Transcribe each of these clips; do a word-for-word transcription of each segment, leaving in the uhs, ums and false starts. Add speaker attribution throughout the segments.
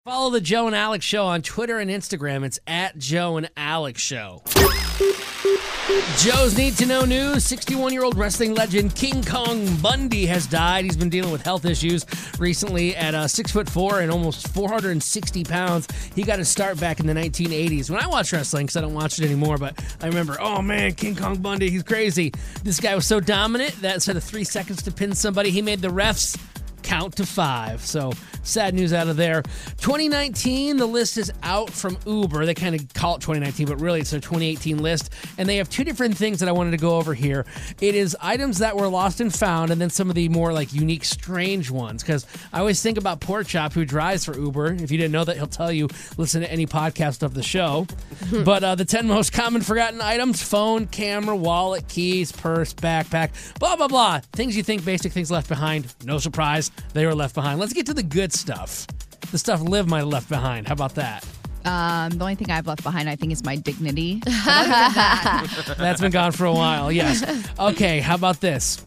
Speaker 1: Follow the Joe and Alex Show on Twitter and Instagram. It's at Joe and Alex Show. Joe's Need to Know News. sixty-one-year-old wrestling legend King Kong Bundy has died. He's been dealing with health issues recently. At uh, six foot four and almost four hundred sixty pounds, he got his start back in the nineteen eighties. When I watch wrestling, because I don't watch it anymore, but I remember, oh man, King Kong Bundy, he's crazy. This guy was so dominant that instead of three seconds to pin somebody, he made the refs count to five. So sad news out of there. twenty nineteen, the list is out from Uber. They kind of call it twenty nineteen, but really it's their twenty eighteen list. And they have two different things that I wanted to go over here. It is items that were lost and found, and then some of the more like unique, strange ones. Because I always think about Pork Chop, who drives for Uber. If you didn't know that, he'll tell you, listen to any podcast of the show. But uh, the ten most common forgotten items: phone, camera, wallet, keys, purse, backpack, blah, blah, blah. Things you think, basic things left behind. No surprise, they were left behind. Let's get to the good stuff. The stuff Liv might have left behind. How about that?
Speaker 2: Um, the only thing I've left behind, I think, is my dignity. that.
Speaker 1: That's been gone for a while, yes. Okay, how about this?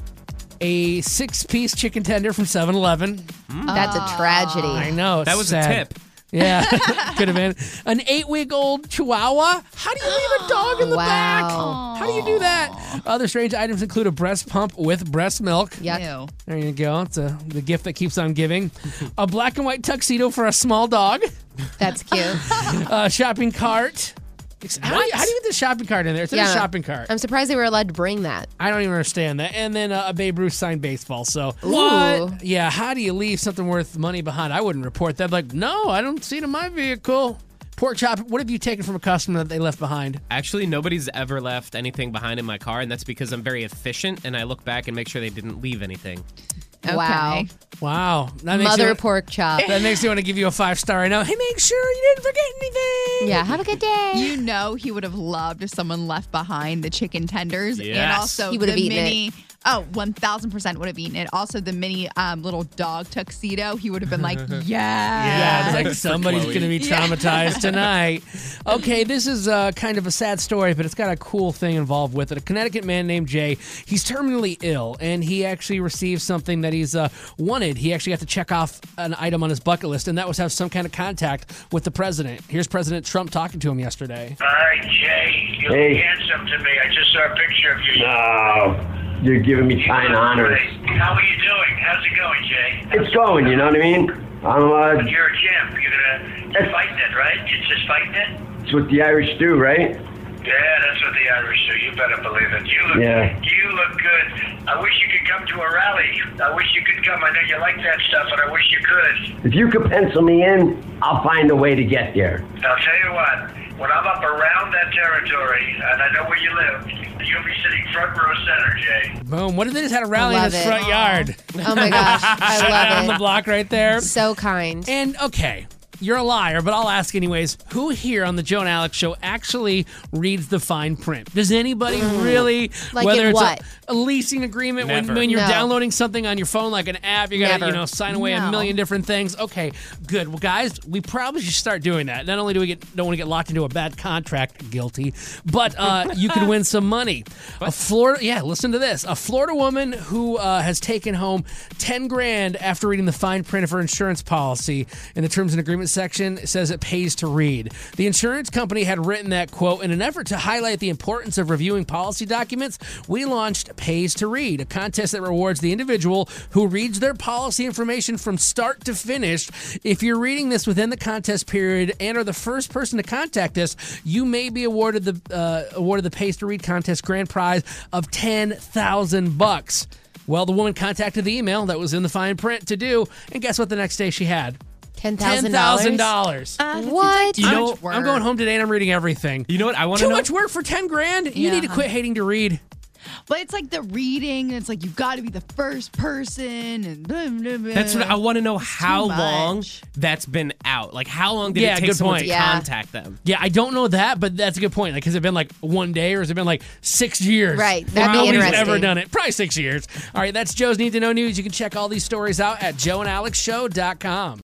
Speaker 1: A six-piece chicken tender from seven eleven.
Speaker 3: Mm. That's a tragedy.
Speaker 1: I know. It's
Speaker 4: that was
Speaker 1: sad.
Speaker 4: a tip.
Speaker 1: Yeah, could have been. An eight-week-old chihuahua? How do you leave a dog in the
Speaker 3: Wow.
Speaker 1: back? How do you do that? Other strange items include a breast pump with breast milk.
Speaker 3: Yuck.
Speaker 2: Ew.
Speaker 1: There you go. It's a, the gift that keeps on giving. A black and white tuxedo for a small dog.
Speaker 3: That's cute.
Speaker 1: A shopping cart. How do, you, how do you get the shopping cart in there? It's in
Speaker 3: Yeah.
Speaker 1: a shopping cart.
Speaker 3: I'm surprised they were allowed to bring that.
Speaker 1: I don't even understand that. And then uh, a Babe Ruth signed baseball. So
Speaker 3: Ooh.
Speaker 1: yeah, how do you leave something worth money behind? I wouldn't report that. Like, no, I don't see it in my vehicle. Pork Chop, what have you taken from a customer that they left behind?
Speaker 4: Actually, nobody's ever left anything behind in my car, and that's because I'm very efficient, and I look back and make sure they didn't leave anything.
Speaker 2: Okay.
Speaker 3: Wow.
Speaker 1: Wow. That makes
Speaker 3: Mother
Speaker 1: you,
Speaker 3: pork chop.
Speaker 1: That makes me want to give you a five star. I know. Hey, make sure you didn't forget anything.
Speaker 3: Yeah, have a good day.
Speaker 2: You know he would have loved if someone left behind the chicken tenders and
Speaker 4: Yes.
Speaker 2: also
Speaker 3: He would have
Speaker 2: the
Speaker 3: eaten
Speaker 2: mini. Oh, one thousand percent would have eaten it. Also, the mini um, little dog tuxedo, he would have been like, yeah.
Speaker 1: Yeah, it's like somebody's
Speaker 4: Chloe.
Speaker 1: going to be traumatized tonight. Okay, this is uh, kind of a sad story, but it's got a cool thing involved with it. A Connecticut man named Jay, he's terminally ill, and he actually received something that he's uh, wanted. He actually got to check off an item on his bucket list, and that was have some kind of contact with the president. Here's President Trump talking to him yesterday.
Speaker 5: All right, Jay, you
Speaker 6: Hey.
Speaker 5: look handsome to me. I just saw a picture of you.
Speaker 6: No, you're giving me kind honors.
Speaker 5: How are you doing? How's it going, Jay?
Speaker 6: It's going, you know what I mean? I'm, uh,
Speaker 5: But you're a champ. You're gonna you're fighting it, right? You're just fighting it?
Speaker 6: it's with the Irish stew, right?
Speaker 5: Yeah, that's what the Irish do. You better believe it. You look,
Speaker 6: Yeah.
Speaker 5: you look good. I wish you could come to a rally. I wish you could come. I know you like that stuff, and I wish you could.
Speaker 6: If you could pencil me in, I'll find a way to get there.
Speaker 5: I'll tell you what. When I'm up around that territory, and I know where you live, you'll be sitting front row center, Jay.
Speaker 1: Boom. What if they just had a rally in
Speaker 3: love
Speaker 1: his
Speaker 3: it.
Speaker 1: front yard?
Speaker 3: Oh my gosh, I
Speaker 1: Shut down
Speaker 3: love
Speaker 1: the
Speaker 3: it.
Speaker 1: block right there.
Speaker 3: So kind.
Speaker 1: And okay, you're a liar, but I'll ask anyways. Who here on the Joe and Alex Show actually reads the fine print? Does anybody really?
Speaker 3: Like
Speaker 1: whether
Speaker 3: in
Speaker 1: it's
Speaker 3: what?
Speaker 1: A, a leasing agreement when,
Speaker 4: Never.
Speaker 1: when you're
Speaker 3: No.
Speaker 1: downloading something on your phone, like an app, you gotta
Speaker 3: Never.
Speaker 1: you know sign away a
Speaker 2: No.
Speaker 1: million different things. Okay, good. Well, guys, we probably should start doing that. Not only do we get don't want to get locked into a bad contract, guilty, but uh, you could win some money. A Florida, yeah, listen to this. A Florida woman who uh, has taken home ten grand after reading the fine print of her insurance policy in the terms and agreement section. It says it pays to read. The insurance company had written that, quote, in an effort to highlight the importance of reviewing policy documents, we launched Pays to Read, a contest that rewards the individual who reads their policy information from start to finish. If you're reading this within the contest period and are the first person to contact us, you may be awarded the uh, awarded the Pays to Read contest grand prize of ten thousand bucks. Well, the woman contacted the email that was in the fine print to do, and guess what the next day she had?
Speaker 3: ten
Speaker 1: ten
Speaker 3: thousand
Speaker 1: thousand
Speaker 3: dollars.
Speaker 1: dollars.
Speaker 2: Uh, that seems
Speaker 3: What?
Speaker 2: like too
Speaker 4: You know,
Speaker 2: much work.
Speaker 1: I'm going home today and I'm reading everything.
Speaker 4: You know what? I want to
Speaker 1: Too
Speaker 4: know.
Speaker 1: much work for ten grand? You need to
Speaker 2: Yeah.
Speaker 1: quit hating to read.
Speaker 2: But it's like the reading. It's like you got to be the first person, and blah, blah, blah.
Speaker 4: That's what I want to know.
Speaker 2: It's
Speaker 4: How
Speaker 2: too
Speaker 4: long
Speaker 2: much.
Speaker 4: that's been out? Like, how long did
Speaker 1: Yeah,
Speaker 4: it take
Speaker 1: good
Speaker 4: someone
Speaker 1: point.
Speaker 4: to
Speaker 3: Yeah.
Speaker 4: contact them?
Speaker 1: Yeah, I don't know that, but that's a good point. Like, has it been like one day or has it been like six years?
Speaker 3: Right, that'd be
Speaker 1: Nobody's
Speaker 3: interesting.
Speaker 1: ever done it. Probably six years. All right, that's Joe's Need to Know News. You can check all these stories out at joe and alex show dot com.